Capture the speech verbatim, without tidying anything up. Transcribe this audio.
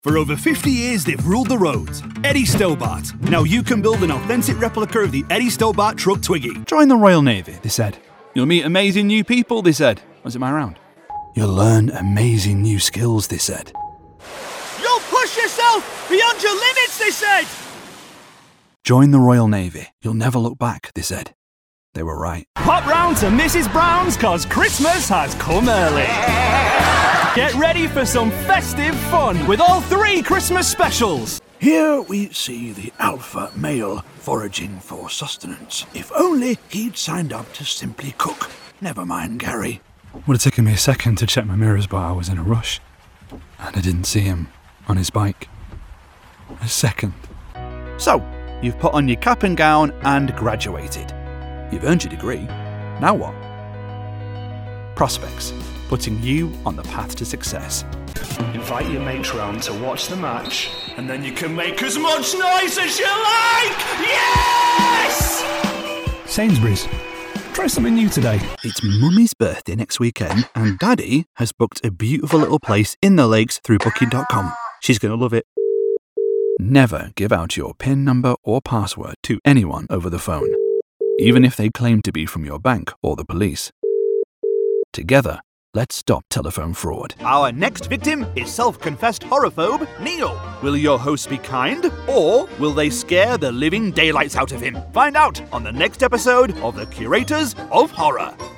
For over fifty years, they've ruled the roads. Eddie Stobart. Now you can build an authentic replica of the Eddie Stobart truck Twiggy. Join the Royal Navy, they said. You'll meet amazing new people, they said. Was it my round? You'll learn amazing new skills, they said. You'll push yourself beyond your limits, they said. Join the Royal Navy. You'll never look back, they said. They were right. Pop round to Missus Brown's, cause Christmas has come early. Get ready for some festive fun with all three Christmas specials. Here we see the alpha male foraging for sustenance. If only he'd signed up to Simply Cook. Never mind, Gary. Would have taken me a second to check my mirrors, but I was in a rush. And I didn't see him on his bike. A second. So, you've put on your cap and gown and graduated. You've earned your degree. Now what? Prospects, putting you on the path to success. Invite your mates round to watch the match, and then you can make as much noise as you like! Yes! Sainsbury's. Try something new today. It's Mummy's birthday next weekend, and Daddy has booked a beautiful little place in the lakes through booking dot com. She's going to love it. Never give out your PIN number or password to anyone over the phone, even if they claim to be from your bank or the police. Together, let's stop telephone fraud. Our next victim is self-confessed horrorphobe Neil. Will your host be kind, or will they scare the living daylights out of him? Find out on the next episode of The Curators of Horror.